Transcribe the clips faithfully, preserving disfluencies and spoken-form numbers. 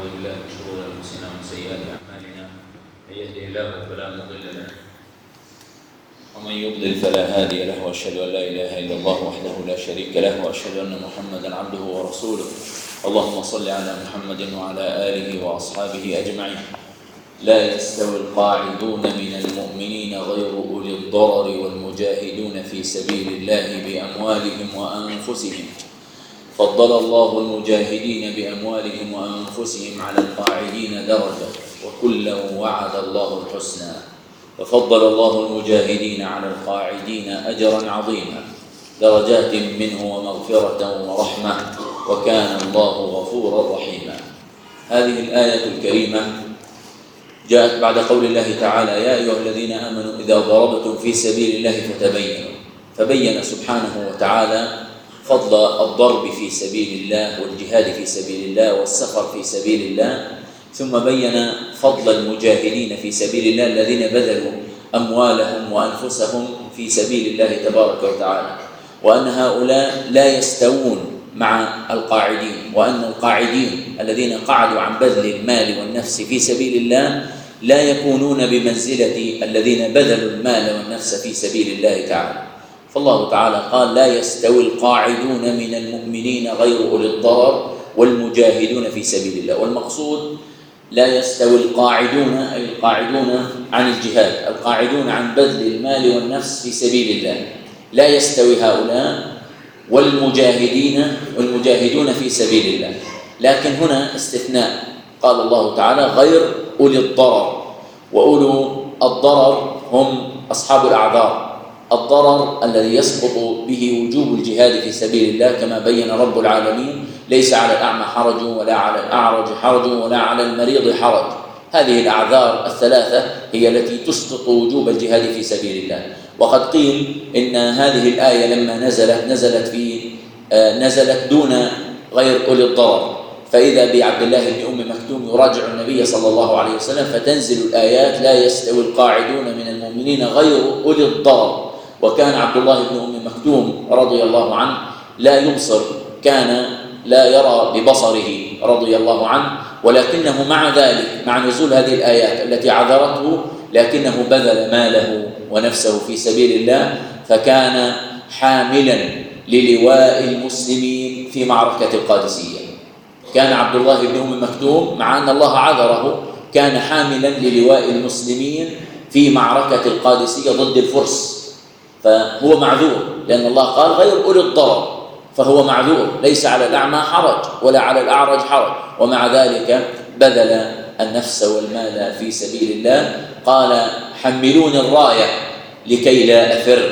ونعوذ بالله من شرور انفسنا ومن سيئات اعمالنا. من يهده الله فلا مضل له ومن يضلل فلا هادي له، واشهد ان لا اله الا الله وحده لا شريك له، واشهد ان محمدا عبده ورسوله. اللهم صل على محمد وعلى اله واصحابه اجمعين. لا يستوي القاعدون من المؤمنين غير اولي الضرر والمجاهدون في سبيل الله باموالهم وانفسهم. فضل الله المجاهدين بأموالهم وأنفسهم على القاعدين درجة، وكلا وعد الله الحسنى. ففضل الله المجاهدين على القاعدين أجرا عظيما، درجات منه ومغفرة ورحمة، وكان الله غفورا رحيما. هذه الآية الكريمة جاءت بعد قول الله تعالى: يا أيها الذين آمنوا إذا ضربتم في سبيل الله فتبينوا. فبين سبحانه وتعالى فضل الضرب في سبيل الله والجهاد في سبيل الله والسفر في سبيل الله، ثم بين فضل المجاهدين في سبيل الله الذين بذلوا أموالهم وأنفسهم في سبيل الله تبارك وتعالى، وأن هؤلاء لا يستوون مع القاعدين، وأن القاعدين الذين قعدوا عن بذل المال والنفس في سبيل الله لا يكونون بمنزلة الذين بذلوا المال والنفس في سبيل الله تعالى. فالله تعالى قال: لا يستوي القاعدون من المؤمنين غير أولي الضرر والمجاهدون في سبيل الله. والمقصود لا يستوي القاعدون أي القاعدون عن الجهاد، القاعدون عن بذل المال والنفس في سبيل الله، لا يستوي هؤلاء والمجاهدين والمجاهدون في سبيل الله. لكن هنا استثناء، قال الله تعالى: غير أولي الضرر. وأولو الضرر هم أصحاب الأعذار، الضرر الذي يسقط به وجوب الجهاد في سبيل الله، كما بين رب العالمين: ليس على الأعمى حرج ولا على الأعرج حرج ولا على المريض حرج. هذه الأعذار الثلاثة هي التي تسقط وجوب الجهاد في سبيل الله. وقد قيل إن هذه الآية لما نزلت نزلت في آه نزلت دون غير أولي الضرر، فإذا بعبد الله بن أم مكتوم يراجع النبي صلى الله عليه وسلم فتنزل الآيات: لا يستوي القاعدون من المؤمنين غير أولي الضرر. وكان عبد الله بن أم مكتوم رضي الله عنه لا يبصر، كان لا يرى ببصره رضي الله عنه، ولكنه مع ذلك مع نزول هذه الآيات التي عذرته لكنه بذل ماله ونفسه في سبيل الله، فكان حاملا للواء المسلمين في معركة القادسية. كان عبد الله بن أم مكتوم مع أن الله عذره كان حاملا للواء المسلمين في معركة القادسية ضد الفرس، فهو معذور لأن الله قال: غير أولي الضرر، فهو معذور، ليس على الأعمى حرج ولا على الأعرج حرج، ومع ذلك بذل النفس والمال في سبيل الله. قال: حملوني الراية لكي لا أفر،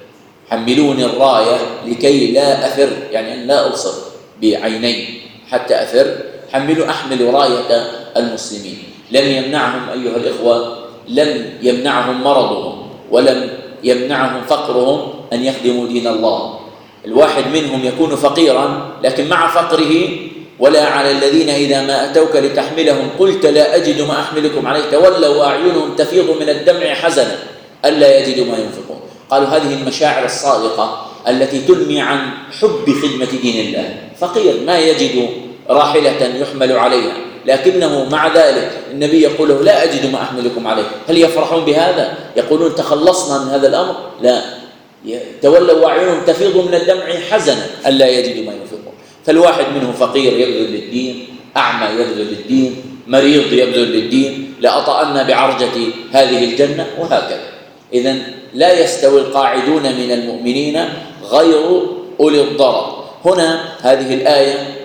حملوني الراية لكي لا أفر، يعني أن لا أبصر بعيني حتى أفر، حملوا أحمل راية المسلمين. لم يمنعهم أيها الإخوة، لم يمنعهم مرضهم ولم يمنعهم فقرهم أن يخدموا دين الله. الواحد منهم يكون فقيرا لكن مع فقره: ولا على الذين إذا ما أتوك لتحملهم قلت لا أجد ما أحملكم عليه تولوا وأعينهم تفيض من الدمع حزنا ألا يجدوا ما ينفقون. قالوا هذه المشاعر الصادقة التي تنمي عن حب خدمة دين الله. فقير ما يجد راحلة يحمل عليها، لكنه مع ذلك النبي يقول له: لا أجد ما أحملكم عليه. هل يفرحون بهذا؟ يقولون تخلصنا من هذا الأمر؟ لا، تولوا وأعينهم تفيض من الدمع حزنا ألا يجدوا ما ينفقون. فالواحد منهم فقير يبذل للدين، أعمى يبذل للدين، مريض يبذل للدين، لأطأنا بعرجة هذه الجنة، وهكذا. إذن لا يستوي القاعدون من المؤمنين غير أولي الضرر. هنا هذه الآية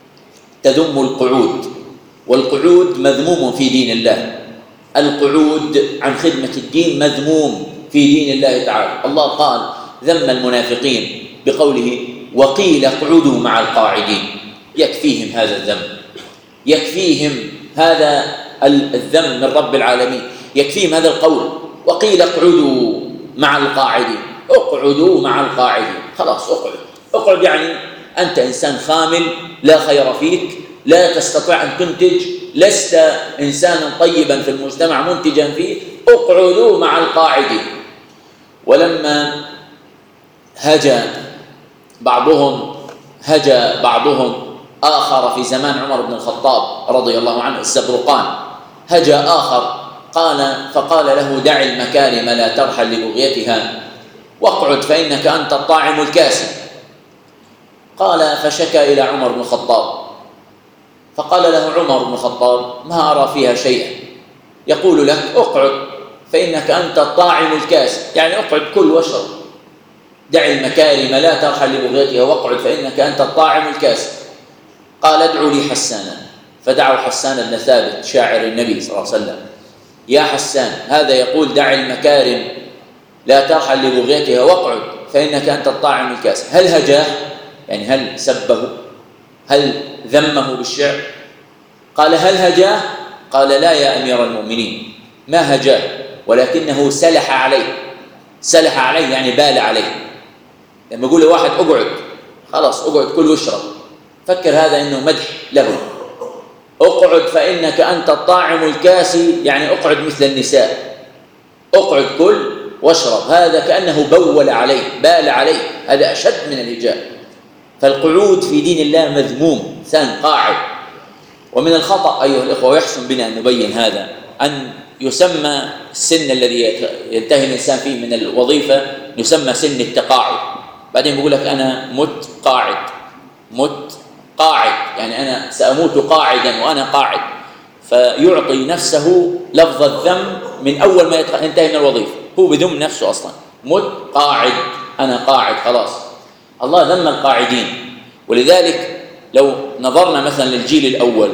تذم القعود، والقعود مذموم في دين الله. القعود عن خدمة الدين مذموم في دين الله تعالى. الله قال ذم المنافقين بقوله: وقيل اقعدوا مع القاعدين. يكفيهم هذا الذم، يكفيهم هذا الذم من رب العالمين، يكفيهم هذا القول: وقيل اقعدوا مع القاعدين. اقعدوا مع القاعدين، خلاص اقعد اقعد، يعني أنت إنسان خامل لا خير فيك، لا تستطيع أن تنتج، لست إنسانا طيبا في المجتمع منتجا فيه، اقعدوا مع القاعدين. ولما هجا بعضهم هجا بعضهم آخر في زمان عمر بن الخطاب رضي الله عنه الزبرقان، هجا آخر قال فقال له دع المكارم لا ترحل لبغيتها واقعد فإنك أنت الطاعم الكاسي. قال فشكى إلى عمر بن الخطاب، فقال له عمر بن الخطاب ما أرى فيها شيئا، يقول لك اقعد فإنك أنت الطاعم الكاسي، يعني اقعد كل واشرب، دع المكارم لا ترحل لبغيتها واقعد فإنك أنت الطاعم الكاسي. قال ادعوا لي حسانا، فدعوا حسان بن ثابت شاعر النبي صلى الله عليه وسلم. يا حسان هذا يقول دع المكارم لا ترحل لبغيتها واقعد فإنك أنت الطاعم الكاسي. هل هجاه؟ يعني هل سبه؟ هل ذمه بالشعر؟ قال هل هجاه؟ قال لا يا أمير المؤمنين، ما هجاه، ولكنه سلح عليه. سلح عليه يعني بال عليه. لما يقول لواحد اقعد، خلاص اقعد كل واشرب، فكر هذا انه مدح له. اقعد فإنك أنت الطاعم الكاسي يعني اقعد مثل النساء، اقعد كل واشرب، هذا كأنه بول عليه، بال عليه، هذا أشد من الهجاء. فالقعود في دين الله مذموم، إنسان قاعد. ومن الخطأ أيها الإخوة، ويحسن بنا أن نبين هذا، أن يسمى السن الذي ينتهي الإنسان فيه من الوظيفة يسمى سن التقاعد. بعدين بيقول لك أنا مت قاعد، مت قاعد يعني أنا سأموت قاعدا وأنا قاعد، فيعطي نفسه لفظ الذم من أول ما ينتهي من الوظيفة، هو بذم نفسه أصلا، مت قاعد، أنا قاعد خلاص. الله ذم القاعدين. ولذلك لو نظرنا مثلا للجيل الأول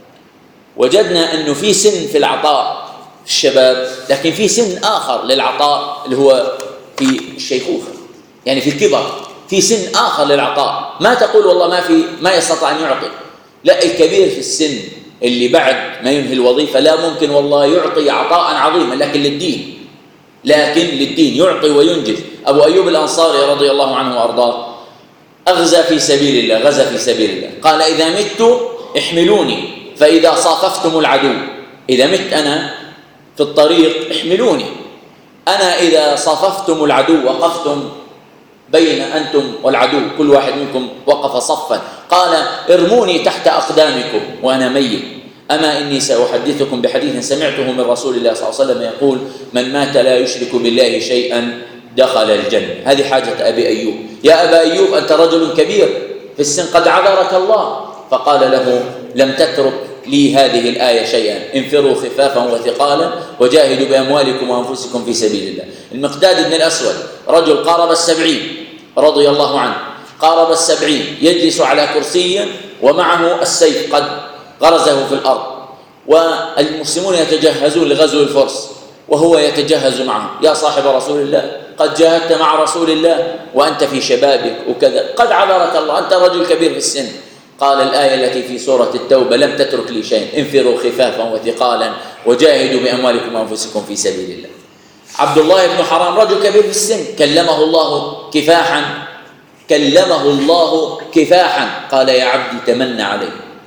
وجدنا أنه في سن في العطاء في الشباب، لكن في سن آخر للعطاء اللي هو في الشيخوخة، يعني في الكبر في سن آخر للعطاء. ما تقول والله ما في ما يستطيع أن يعطي، لا، الكبير في السن اللي بعد ما ينهي الوظيفة لا ممكن والله يعطي عطاء عظيما، لكن للدين، لكن للدين يعطي وينجز. أبو أيوب الأنصاري رضي الله عنه وأرضاه أغزى في سبيل الله، غزا في سبيل الله، قال إذا مت احملوني فإذا صاففتم العدو. إذا مت أنا في الطريق احملوني، أنا إذا صاففتم العدو، وقفتم بين أنتم والعدو، كل واحد منكم وقف صفا، قال ارموني تحت أقدامكم وأنا ميت. أما إني سأحدثكم بحديث سمعته من رسول الله صلى الله عليه وسلم يقول من مات لا يشرك بالله شيئا دخل الجنة. هذه حاجة أبي أيوب. يا أبا أيوب أنت رجل كبير في السن قد عذرك الله، فقال له لم تترك لي هذه الآية شيئا، انفروا خفافا وثقالا وجاهدوا بأموالكم وأنفسكم في سبيل الله. المقداد بن الأسود رجل قارب السبعين رضي الله عنه، قارب السبعين، يجلس على كرسي ومعه السيف قد غرزه في الأرض، والمسلمون يتجهزون لغزو الفرس وهو يتجهز معهم. يا صاحب رسول الله قد جاهدت مع رسول الله وأنت في شبابك وكذا، قد عذرك الله، أنت رجل كبير في السن. قال الآية التي في سورة التوبة لم تترك لي شيء، انفروا خفافا وثقالا وجاهدوا بأموالكم وأنفسكم في سبيل الله. عبد الله بن حرام رجل كبير في السن، كلمه الله كفاحا، كلمه الله كفاحا، قال يا عبدي تمنى علي.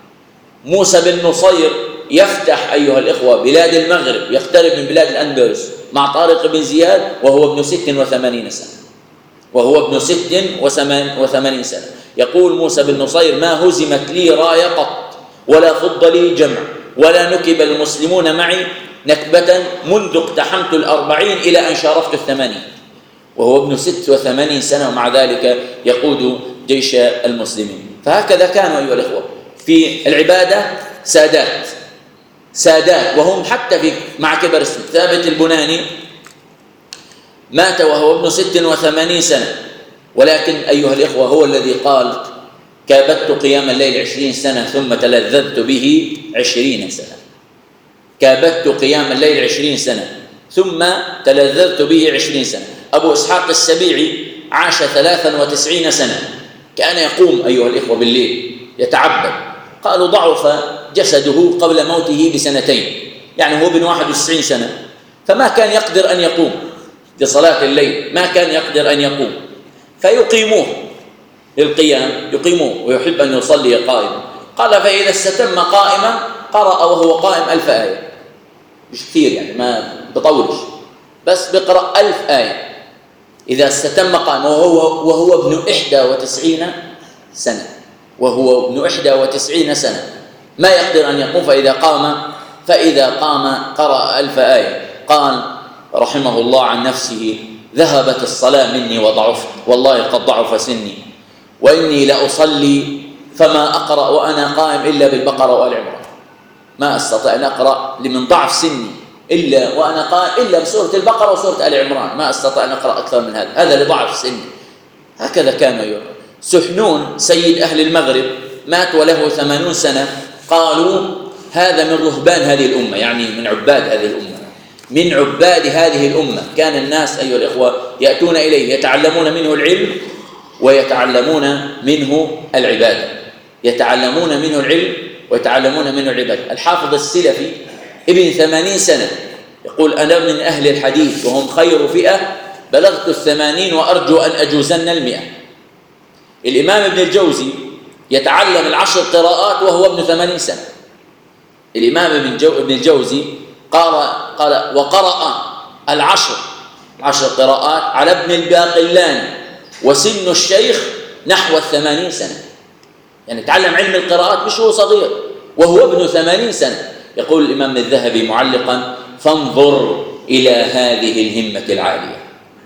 موسى بن نصير يفتح أيها الإخوة بلاد المغرب، يقترب من بلاد الأندلس مع طارق بن زياد وهو ابن ست وثمانين سنة، وهو ابن ست وثمانين سنة. يقول موسى بن نصير ما هزمت لي راية قط ولا فض لي جمع ولا نكب المسلمون معي نكبة منذ اقتحمت الأربعين إلى أن شارفت الثمانين، وهو ابن ست وثمانين سنة ومع ذلك يقود جيش المسلمين. فهكذا كانوا أيها الإخوة في العبادة سادات، سادات، وهم حتى في مع كبر السن. ثابت البناني مات وهو ابن ست وثمانين سنة، ولكن أيها الإخوة هو الذي قال كابدت قيام الليل عشرين سنة ثم تلذذت به عشرين سنة. كابدت قيام الليل عشرين سنة ثم تلذذت به عشرين سنة. أبو إسحاق السبيعي عاش ثلاثا وتسعين سنة، كان يقوم أيها الإخوة بالليل يتعبد. قالوا ضعف جسده قبل موته بسنتين، يعني هو ابن واحد وتسعين سنة، فما كان يقدر أن يقوم لصلاة الليل، ما كان يقدر أن يقوم، فيقيموه للقيام، يقيموه ويحب أن يصلي قائما. قال فإذا استتم قائما قرأ وهو قائم ألف آية، مش كثير يعني ما بطولش، بس بقرأ ألف آية إذا استتم قائما وهو, وهو ابن إحدى وتسعين سنة. وهو ابن إحدى وتسعين سنة ما يقدر أن يقوم، فإذا قام فإذا قام قرأ ألف آية. قال رحمه الله عن نفسه: ذهبت الصلاة مني وضعفت، والله قد ضعف سني، وإني لأصلي فما أقرأ وأنا قائم إلا بالبقرة وآل عمران. ما أستطيع أن أقرأ لمن ضعف سني إلا وأنا قائم إلا بسورة البقرة وسورة آل عمران، ما أستطيع أن أقرأ أكثر من هذا، هذا لضعف سني. هكذا كان يقول. سحنون سيد أهل المغرب مات وله ثمانون سنة، قالوا هذا من رهبان هذه الأمة، يعني من عباد هذه الأمة، من عباد هذه الأمة. كان الناس أيها الإخوة يأتون إليه يتعلمون منه العلم ويتعلمون منه العبادة، يتعلمون منه العلم ويتعلمون منه العبادة. الحافظ السلفي ابن ثمانين سنة يقول: أنا من أهل الحديث وهم خير فئة، بلغت الثمانين وأرجو أن أجوزن المئة. الإمام ابن الجوزي يتعلم العشر قراءات وهو ابن ثمانين سنة. الإمام ابن, جو ابن الجوزي قال, قال وقرأ العشر عشر قراءات على ابن الباقلاني وسن الشيخ نحو الثمانين سنة، يعني تعلم علم القراءات مش هو صغير وهو ابن ثمانين سنة. يقول الإمام الذهبي معلقا: فانظر إلى هذه الهمة العالية،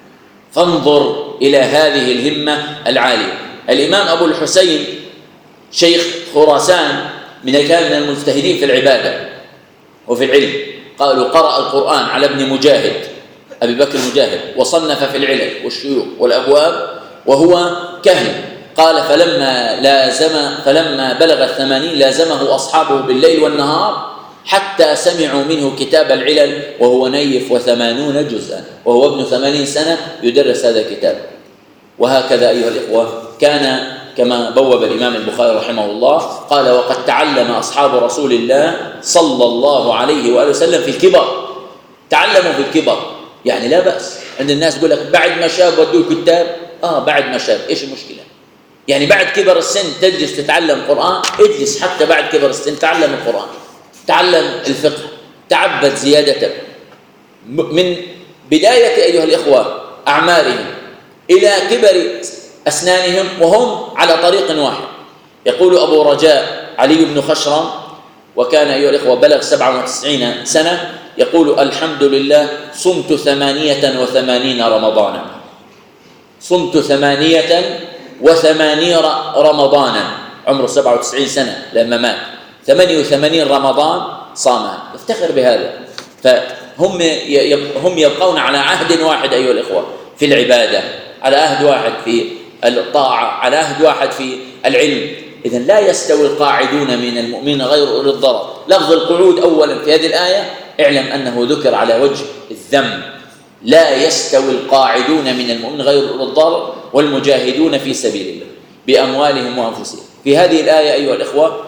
فانظر إلى هذه الهمة العالية. الإمام أبو الحسين شيخ خراسان من كان من المجتهدين في العبادة وفي العلم، قالوا قرأ القرآن على ابن مجاهد أبي بكر مجاهد، وصنف في العلل والشيوخ والأبواب وهو كهن. قال فلما لازم فلما بلغ الثمانين لازمه أصحابه بالليل والنهار حتى سمعوا منه كتاب العلل وهو نيف وثمانون جزءا، وهو ابن ثمانين سنة يدرس هذا الكتاب. وهكذا أيها الإخوة كان كما بوب الإمام البخاري رحمه الله، قال: وقد تعلم أصحاب رسول الله صلى الله عليه وآله وسلم في الكبر. تعلموا في الكبر، يعني لا بأس. عند الناس يقول لك بعد ما شاب ودوه كتاب، آه بعد ما شاب، إيش المشكلة؟ يعني بعد كبر السن تجلس تتعلم قرآن، اجلس حتى بعد كبر السن تعلم القرآن، تعلم الفقه، تعبد زيادة من بداية أيها الإخوة أعمارهم إلى كبر أسنانهم وهم على طريق واحد. يقول أبو رجاء علي بن خشرم، وكان أيها الإخوة بلغ سبعة وتسعين سنة، يقول: الحمد لله صمت ثمانية وثمانين رمضانا، صمت ثمانية وثمانين رمضانا، عمره سبعة وتسعين سنة لما مات، ثمانية وثمانين رمضان صامها، يفتخر بهذا. فهم هم يبقون على عهد واحد أيها الإخوة في العبادة، على عهد واحد في الطاعة، على عهد واحد في العلم. إذن لا يستوي القاعدون من المؤمنين غير أولي الضرر. لفظ القعود أولا في هذه الآية اعلم أنه ذكر على وجه الذم. لا يستوي القاعدون من المؤمنين غير أولي الضرر والمجاهدون في سبيل الله بأموالهم وأنفسهم. في هذه الآية أيها الإخوة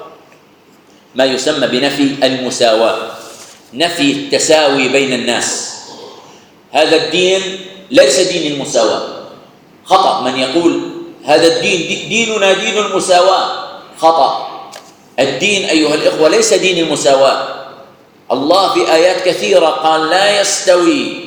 ما يسمى بنفي المساواة، نفي التساوي بين الناس. هذا الدين ليس دين المساواة، خطأ. من يقول هذا الدين ديننا دين المساواة، خطأ. الدين أيها الإخوة ليس دين المساواة. الله في آيات كثيرة قال لا يستوي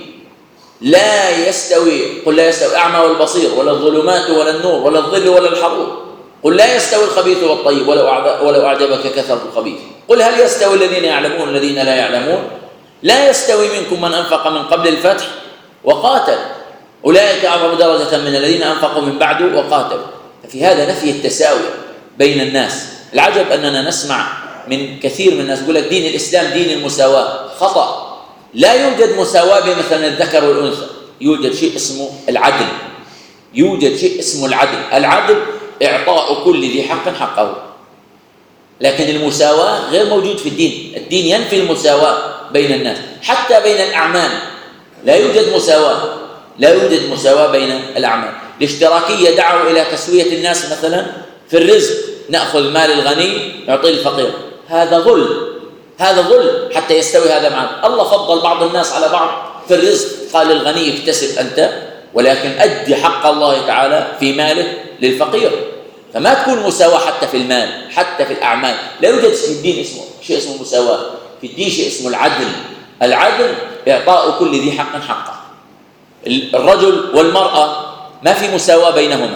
لا يستوي قل لا يستوي الأعمى والبصير ولا الظلمات ولا النور ولا الظل ولا الحرور. قل لا يستوي الخبيث والطيب ولو ولو أعجبك كثرة الخبيث. قل هل يستوي الذين يعلمون والذين لا يعلمون؟ لا يستوي منكم من أنفق من قبل الفتح وقاتل، أولئك أعظم درجة من الذين أنفقوا من بعد وقاتلوا. ففي هذا نفي التساوي بين الناس. العجب أننا نسمع من كثير من الناس يقول لك دين الإسلام دين المساواة، خطأ. لا يوجد مساواة بين مثلا الذكر والأنثى، يوجد شيء اسمه العدل، يوجد شيء اسمه العدل. العدل إعطاء كل ذي حق حقه، لكن المساواة غير موجود في الدين. الدين ينفي المساواة بين الناس، حتى بين الأعمال لا يوجد مساواة، لا يوجد مساواة بين الأعمال. الاشتراكية دعوا إلى تسوية الناس مثلا في الرزق، نأخذ مال الغني نعطيه الفقير، هذا ظلم، هذا ظلم حتى يستوي هذا معه. الله فضل بعض الناس على بعض في الرزق، قال الغني اكتسب أنت، ولكن أدي حق الله تعالى في ماله للفقير. فما تكون مساواة حتى في المال، حتى في الأعمال. لا يوجد في الدين اسمه شيء اسمه مساواة، في الدين شيء اسمه العدل. العدل إعطاء كل ذي حق حقه. الرجل والمرأة ما في مساواة بينهما،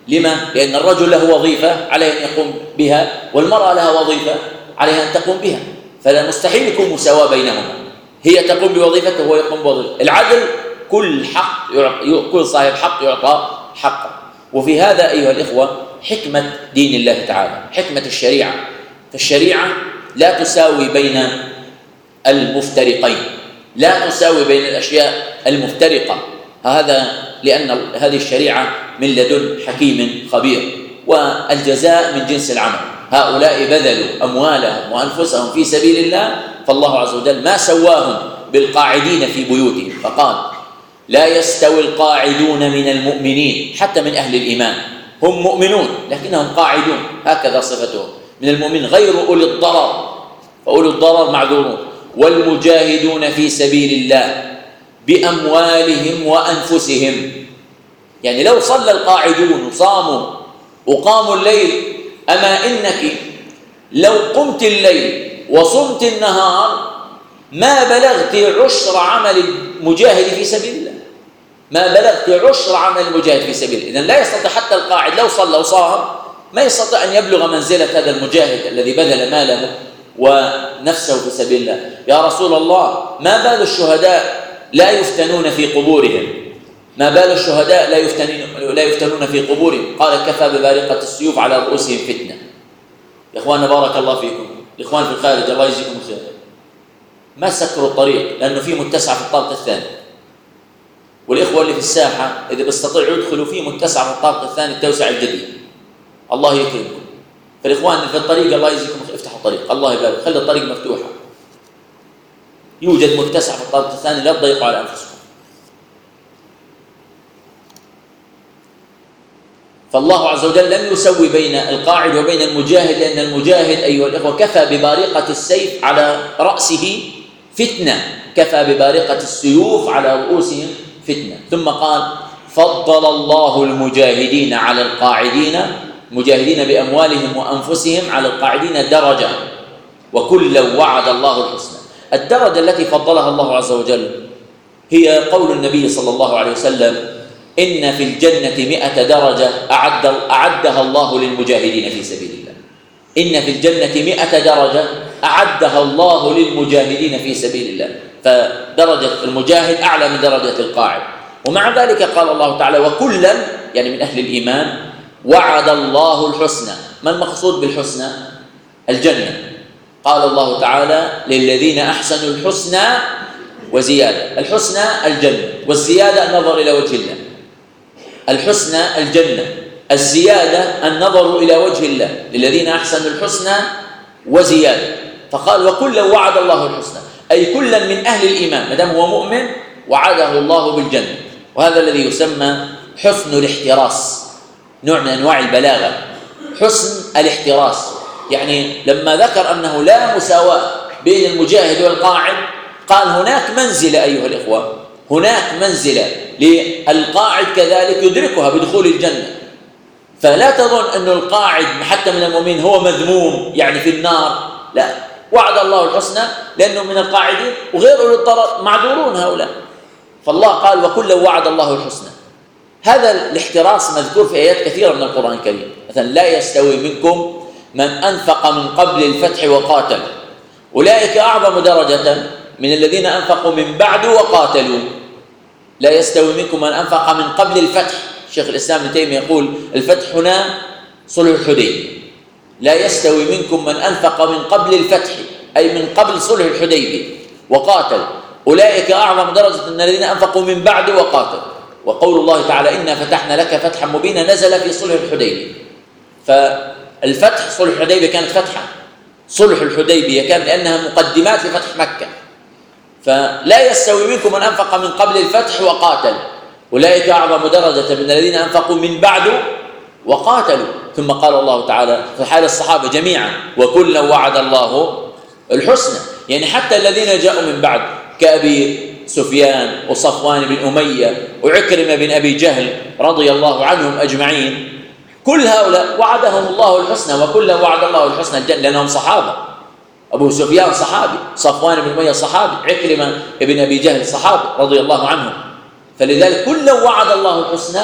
لما؟ لأن الرجل له وظيفة عليه أن يقوم بها، والمرأة لها وظيفة عليها أن تقوم بها، فلا مستحيل يكون مساواة بينهما، هي تقوم بوظيفته وهو يقوم بوظيفته. العدل كل حق يعطى، كل صاحب حق يعطى حقه. وفي هذا أيها الإخوة حكمة دين الله تعالى، حكمة الشريعة. فالشريعة لا تساوي بين المفترقين، لا تساوي بين الأشياء المفترقة، هذا لأن هذه الشريعة من لدن حكيم خبير، والجزاء من جنس العمل. هؤلاء بذلوا أموالهم وأنفسهم في سبيل الله، فالله عز وجل ما سواهم بالقاعدين في بيوتهم، فقال لا يستوي القاعدون من المؤمنين، حتى من أهل الإيمان هم مؤمنون لكنهم قاعدون، هكذا صفتهم من المؤمنين، غير أولي الضرر، فأولي الضرر معذورون، والمجاهدون في سبيل الله بأموالهم وأنفسهم. يعني لو صلى القاعدون وصاموا وقاموا الليل، أما إنك لو قمت الليل وصمت النهار ما بلغت عشر عمل المجاهد في سبيل الله، ما بلغت عشر عمل المجاهد في سبيل الله. إذن لا يستطيع حتى القاعد لو صلى وصام ما يستطيع أن يبلغ منزلة هذا المجاهد الذي بذل ماله ونفسه في سبيل الله. يا رسول الله ما بال الشهداء لا يفتنون في قبورهم، ما بال الشهداء لا يفتنون لا يفتنون في قبورهم؟ قال كفى ببارقة السيوف على رؤوسهم فتنة. يا إخواننا بارك الله فيكم، الإخوان في الخارج الله يجزيكم الخير، ما سكروا الطريق لأنه فيه متسع في الطابق الثاني، والإخوة اللي في الساحة إذا بيستطيعوا يدخلوا فيه متسع في الطابق الثاني التوسع الجديد، الله يكرمكم. فالإخوان في الطريق الله يجزيكم الخير افتحوا الطريق، الله يبارك، خلي الطريق مفتوحة، يوجد متسع في الطابق الثاني، لا تضيقوا على أنفسكم. فالله عز وجل لم يسوي بين القاعد وبين المجاهد، لأن المجاهد أيها الإخوة كفى ببارقة السيف على رأسه فتنة، كفى ببارقة السيوف على رؤوسهم فتنة. ثم قال فضل الله المجاهدين على القاعدين، مجاهدين بأموالهم وأنفسهم على القاعدين درجة، وكلا وعد الله الحسنى. الدرجة التي فضلها الله عز وجل هي قول النبي صلى الله عليه وسلم إن في الجنة مئة درجة أعد أعدها الله للمجاهدين في سبيل الله. إن في الجنة مئة درجة أعدها الله للمجاهدين في سبيل الله، فدرجة المجاهد أعلى من درجة القاعد. ومع ذلك قال الله تعالى وكلا، يعني من أهل الإيمان، وعد الله الحسنى. ما المقصود بالحسنى؟ الجنة. قال الله تعالى للذين أحسنوا الحسنى وزيادة. الحسنى الجنة، والزيادة النظر إلى وجه الله. الحسنى الجنة، الزيادة النظر إلى وجه الله، للذين أحسنوا الحسنى وزيادة. فقال وكلا وعد الله الحسنى، أي كلا من أهل الإيمان ما دام هو مؤمن وعده الله بالجنة. وهذا الذي يسمى حسن الاحتراس، نوع من أنواع البلاغة، حسن الاحتراس. يعني لما ذكر أنه لا مساواة بين المجاهد والقاعد قال هناك منزلة أيها الإخوة، هناك منزلة للقاعد كذلك يدركها بدخول الجنة. فلا تظن أن القاعد حتى من المؤمنين هو مذموم يعني في النار، لا، وعد الله الحسنى لأنه من القاعدين، وغير أولي الضرر معذورون هؤلاء. فالله قال وكلا وعد الله الحسنى. هذا الاحتراس مذكور في آيات كثيرة من القرآن الكريم. مثلا لا يستوي منكم من أنفق من قبل الفتح وقاتل، أولئك أعظم درجة من الذين أنفقوا من بعد وقاتلوا. لا يستوي منكم من أنفق من قبل الفتح. شيخ الإسلام ابن تيمية يقول الفتح هنا صلح الحديبية. لا يستوي منكم من أنفق من قبل الفتح أي من قبل صلح الحديبية وقاتل، أولئك أعظم درجة من الذين أنفقوا من بعد وقاتل. وقول الله تعالى إنا فتحنا لك فتحا مبينا نزل في صلح الحديبية. فالفتح صلح الحديبية كانت فتحة، صلح الحديبية كان لأنها مقدمات لفتح مكة. فلا يستوي منكم من أنفق من قبل الفتح وقاتل، أولئك أعظم درجة من الذين أنفقوا من بعد وقاتلوا. ثم قال الله تعالى في حال الصحابة جميعا وكلا وعد الله الحسنى، يعني حتى الذين جاءوا من بعد كأبي سفيان وصفوان بن أمية وعكرمة بن أبي جهل رضي الله عنهم أجمعين، كل هؤلاء وعدهم الله الحسنى، وكلا وعد الله الحسنى الجنة، لأنهم صحابة. أبو سفيان صحابي، صفوان بن أمية صحابي، عكرمة بن أبي جهل صحابي رضي الله عنهم. فلذلك كلا وعد الله الحسنى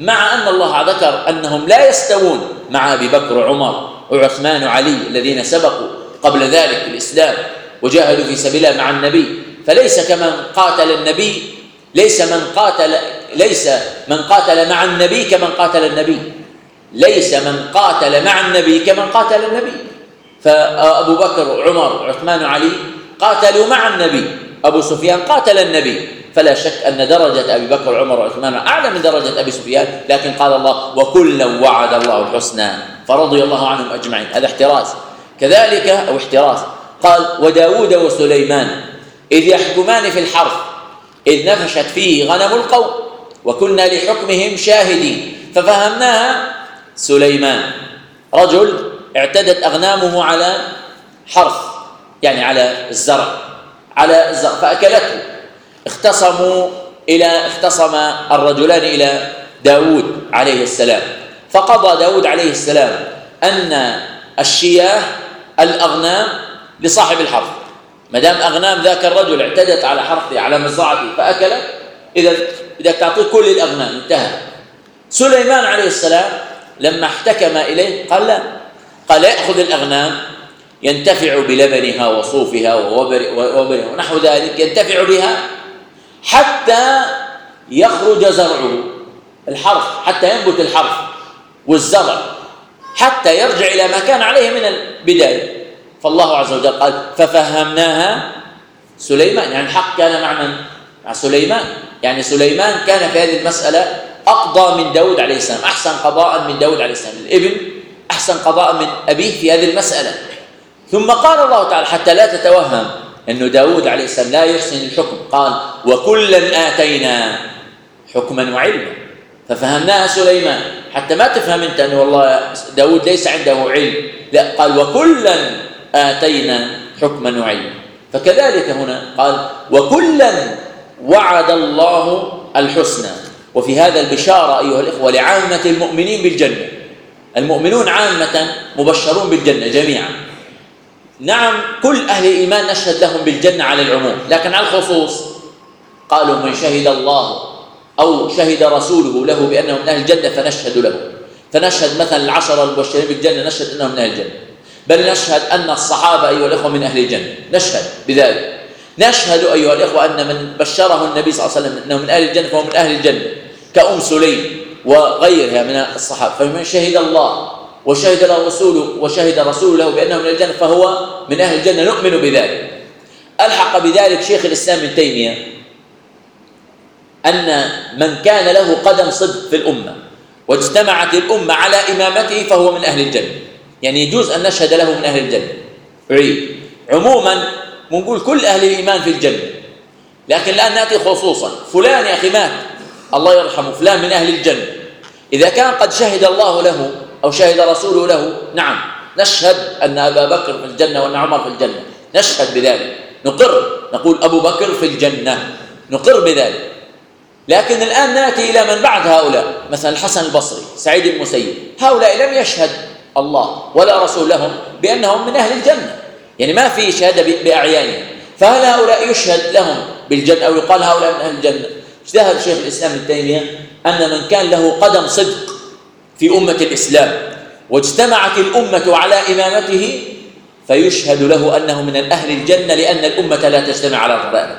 مع أن الله ذكر أنهم لا يستوون مع أبي بكر وعمر وعثمان وعلي الذين سبقوا قبل ذلك في الإسلام وجاهدوا في سبيل الله مع النبي، فليس كمن قاتل النبي، ليس من قاتل ليس من قاتل مع النبي كمن قاتل النبي، ليس من قاتل مع النبي كمن قاتل النبي. فأبو بكر وعمر وعثمان وعلي قاتلوا مع النبي، أبو سفيان قاتل النبي، فلا شك أن درجة أبي بكر وعمر وعثمان أعلى من درجة أبي سفيان، لكن قال الله وكلا وعد الله الحسنى فرضي الله عنهم أجمعين. هذا احتراز. كذلك أو احتراز قال وداود وسليمان إذ يحكمان في الحرث إذ نفشت فيه غنم القوم وكنا لحكمهم شاهدين ففهمناها سليمان. رجل اعتدت أغنامه على حرث، يعني على الزرع، على الزرع فأكلته. اختصموا إلى اختصم الرجلان إلى داود عليه السلام، فقضى داود عليه السلام أن الشياه الأغنام لصاحب الحرث، ما دام أغنام ذاك الرجل اعتدت على حرثه على مزرعته فأكلت، إذا بدك تعطيه كل الأغنام، انتهى. سليمان عليه السلام لما احتكم إليه قال لا، قال يأخذ الأغنام ينتفع بلبنها وصوفها ووبرها ونحو ذلك، ينتفع بها حتى يخرج زرعه الحرث، حتى ينبت الحرث والزرع، حتى يرجع إلى ما كان عليه من البداية. فالله عز وجل قال ففهمناها سليمان، يعني الحق كان مع من؟ مع سليمان، يعني سليمان كان في هذه المسألة أقضى من داود عليه السلام، أحسن قضاء من داود عليه السلام، الابن أحسن قضاء من أبيه في هذه المسألة. ثم قال الله تعالى حتى لا تتوهم أنه داود عليه السلام لا يحسن الحكم، قال وكلا آتينا حكما وعلما ففهمناها سليمان، حتى ما تفهم أنت أنه والله داود ليس عنده علم، لا، قال وكلا آتينا حكما وعلما. فكذلك هنا قال وكلا وعد الله الحسنى. وفي هذا البشارة أيها الإخوة لعامة المؤمنين بالجنة، المؤمنون عامة مبشرون بالجنة جميعا. نعم كل أهل الإيمان نشهد لهم بالجنة على العموم، لكن على الخصوص قالوا من شهد الله أو شهد رسوله له بأنه من أهل الجنة فنشهد له، فنشهد مثلا العشرة المبشرين بالجنة نشهد أنهم من أهل الجنة، بل نشهد أن الصحابة أيها الإخوة من أهل الجنة، نشهد بذلك. نشهد أيها الإخوة أن من بشره النبي صلى الله عليه وسلم أنه من أهل الجنة فهو من أهل الجنة، كأم سليم وغيرها من الصحابة. فمن شهد الله وشهد له رسوله وشهد رسوله له بأنه من الجنة فهو من أهل الجنة، نؤمن بذلك. ألحق بذلك شيخ الإسلام ابن تيمية أن من كان له قدم صدق في الأمة واجتمعت الأمة على إمامته فهو من أهل الجنة، يعني يجوز أن نشهد له من أهل الجنة. عيد عموما نقول كل أهل الإيمان في الجنة، لكن الآن نأتي خصوصا فلان يا أخي مات الله يرحمه فلان من أهل الجنة، إذا كان قد شهد الله له أو شهد رسوله له نعم نشهد أن أبا بكر في الجنة وأن عمر في الجنة، نشهد بذلك، نقر، نقول أبو بكر في الجنة، نقر بذلك. لكن الآن نأتي إلى من بعد هؤلاء، مثلا الحسن البصري، سعيد المسيب، هؤلاء لم يشهد الله ولا رسول لهم بأنهم من أهل الجنة، يعني ما في شهادة بأعيانهم، فهل هؤلاء يشهد لهم بالجنة أو يقال هؤلاء من أهل الجنة؟ اجتهد شيخ الإسلام ابن تيمية أن من كان له قدم صدق في أمة الإسلام واجتمعت الأمة على إمامته فيشهد له أنه من أهل الجنة، لأن الأمة لا تجتمع على ضلالة.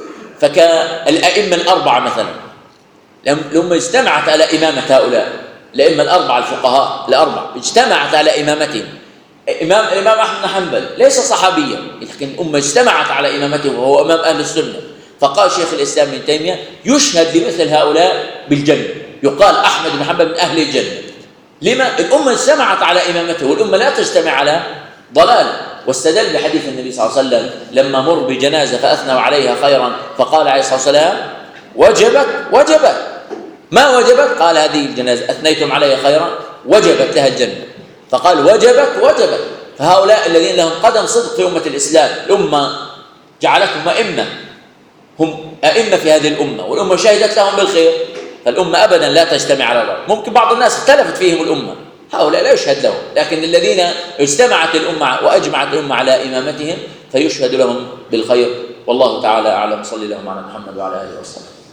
فكالأئمة الأربعة مثلا لما اجتمعت على إمامة هؤلاء الأئمة الأربعة الفقهاء الأربعة اجتمعت على إمامتهم، إمام الإمام أحمد بن حنبل ليس صحابيا لكن الأمة اجتمعت على إمامته وهو إمام أهل السنة، فقال شيخ الإسلام ابن تيمية يشهد لمثل هؤلاء بالجنة، يقال أحمد بن حنبل من أهل الجنة. لما؟ الأمة اجتمعت على إمامته والأمة لا تجتمع على ضلال. واستدل بحديث النبي صلى الله عليه وسلم لما مر بجنازة فأثنوا عليها خيرا فقال عليه الصلاة والسلام وجبت وجبت، ما وجبت؟ قال هذه الجنازة أثنيتم عليها خيرا وجبت لها الجنة، فقال وجبت وجبت. فهؤلاء الذين لهم قدم صدق في أمة الإسلام الأمة جعلتهم أئمة، هم أئمة في هذه الأمة والأمة شهدت لهم بالخير، فالأمة أبدا لا تجتمع على ضلال. ممكن بعض الناس اختلفت فيهم الأمة، هؤلاء لا يشهد لهم، لكن الذين اجتمعت الأمة وأجمعت الأمة على إمامتهم فيشهد لهم بالخير. والله تعالى أعلم. صلى الله على محمد وعلى آله وسلم.